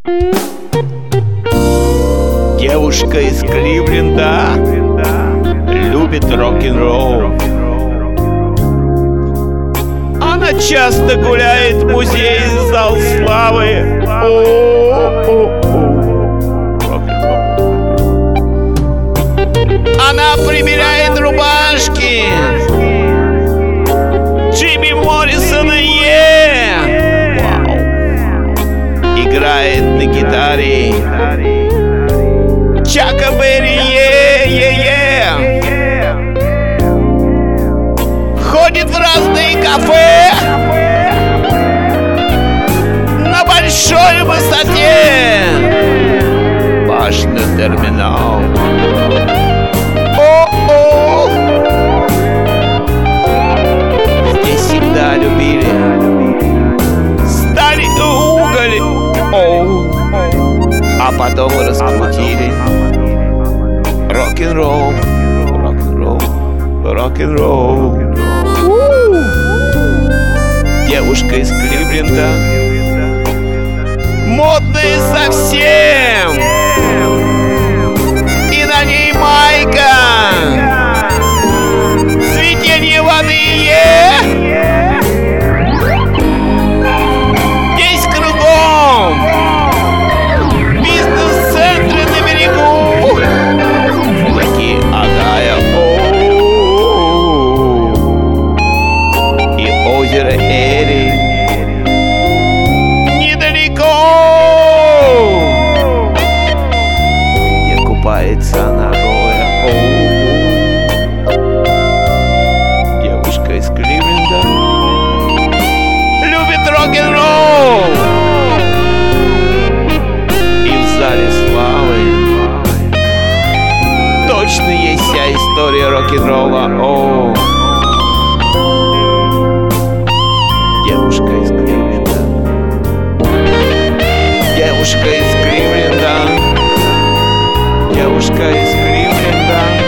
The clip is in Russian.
Девушка из Кливленда любит рок-н-ролл. Она часто гуляет в музей, зал славы. Она примеряет рубашки Джимми Моррисона, играет на гитаре Чака Берри, ходит в разные кафе на большой высоте, башня терминал. Здесь всегда любили сталь и уголь, а потом раскрутили рок-н-ролл, рок-н-ролл, рок-н-ролл. Девушка из Кливленда, модная совсем, и на ней майка, цветение воды, здесь кругом бизнес-центры на берегу, реки Огайо и озеро Эри недалеко, где купается Нагоя. Девушка из Кливленда любит рок-н-ролл, и в зале славы точно есть вся история рок-н-ролла. Девушка из Кливленда, девушка из Кливленда, девушка из Кливленда.